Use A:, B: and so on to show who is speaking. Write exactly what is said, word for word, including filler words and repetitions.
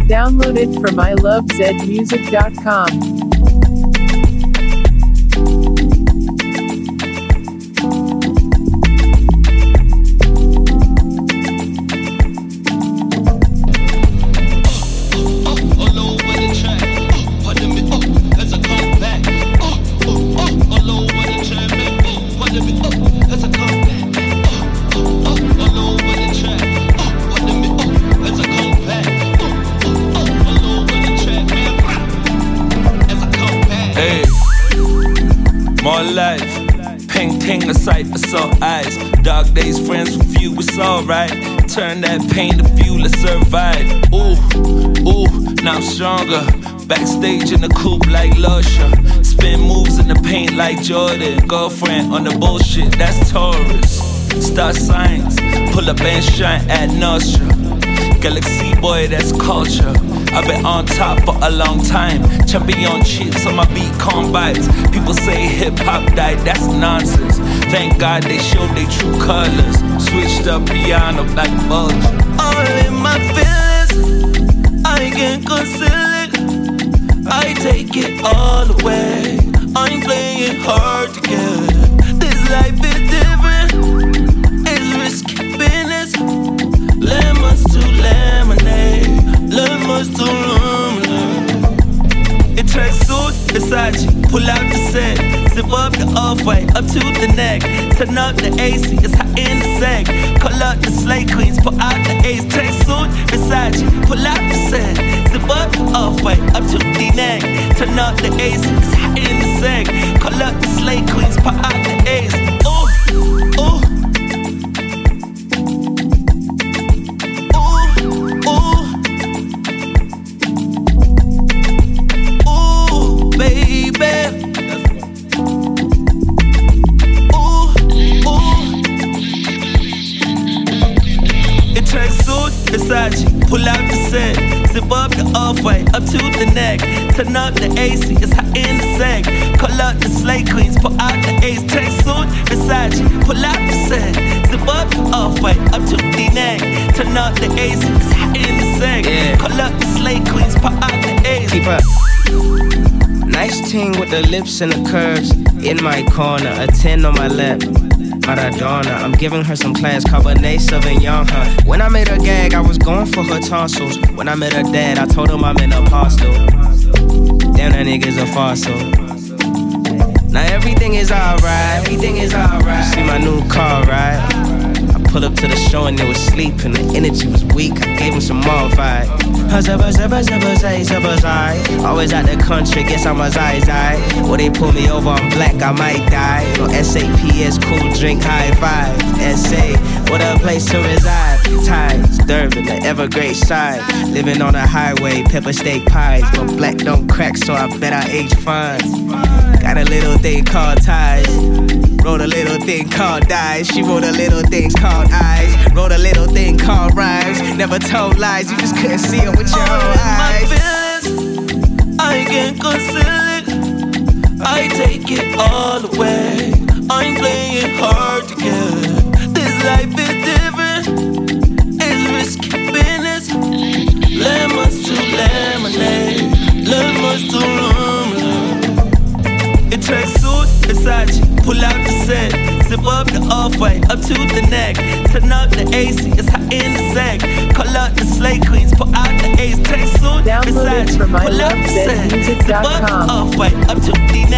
A: Download it from I love zed music dot com.
B: More life, ping ting a sight for sore eyes. Dark days, friends with you, it's alright. Turn that pain to fuel to survive. Ooh, ooh, now I'm stronger. Backstage in the coupe like Lusher. Spin moves in the paint like Jordan. Girlfriend on the bullshit, that's Taurus. Star signs, pull up and shine at Nostra. Galaxy boy, that's culture. I've been on top for a long time. Champion chips on my beat combines. People say hip-hop died, that's nonsense. Thank God they showed their true colors. Switched up piano like bulge.
C: All in my feelings, I can't conceal it. I take it all away. I'm playing hard to get. This life is different. It's risky business. Lemons to lemonade. Lemons to lemonade. It tracks suit, Versace. Pull out the set. Zip up the off-white, up to the neck. Turn up the A C, it's hot in the sack. Call up the slay queens, pull out the ace. Track suit, Versace. Pull out the set. Zip up the off-white, up to the neck. Turn up the A C, it's hot in the sack. Call up the slay queens, pull out the ace. Ooh, ooh. Versace, pull out the set. Zip up the off-white, up to the neck. Turn up the A C, it's hot in the sack. Call up the slay queens, pull out the ace. Track suit, Versace, pull out the set. Zip up the off-white, up to the neck. Turn up the A C, it's hot in the sack. Yeah. Call up the slay queens, pull out the ace.
D: Keep up. Nice ting with the lips and the curves. In my corner, a ten on my lap. Maradona, I'm giving her some class, Cabernet Sauvignon, huh? When I made her gag, I was going for her tonsils. When I met her dad, I told him I'm an apostle. Damn, that nigga's a fossil. Now everything is alright, everything is alright. You see my new car, right? I pulled up to the show and they was sleeping, the energy was weak, I gave him some more vibe. Always out the country, guess I'm a zai zai. Or they pull me over, I'm black, I might die. No S A P S, cool drink, high five. S A, what a place to reside. Ties, Durban, the Evergrande side. Living on a highway, pepper steak pies. But black don't crack, so I bet I age fine. Got a little thing called ties. Wrote a little thing called dies. She wrote a little thing called eyes. Wrote a little thing called rhymes. Never told lies, you just couldn't see it with your own eyes.
C: My feelings, I can't conceal it. I take it all away. I'm playing hard to get. This life is different. It's risky business. Lemons to lemonade. Lemons to lemonade. It tracks suit, Versace. Pull out the set. Zip up the off-white, up to the neck. Turn up the A C, it's hot in the sack. Call up the slay queens, pull out the ace. Track suit,
A: Download it
C: Versace.
A: from
C: Pull out the set. Zip up the off-white, up to the neck.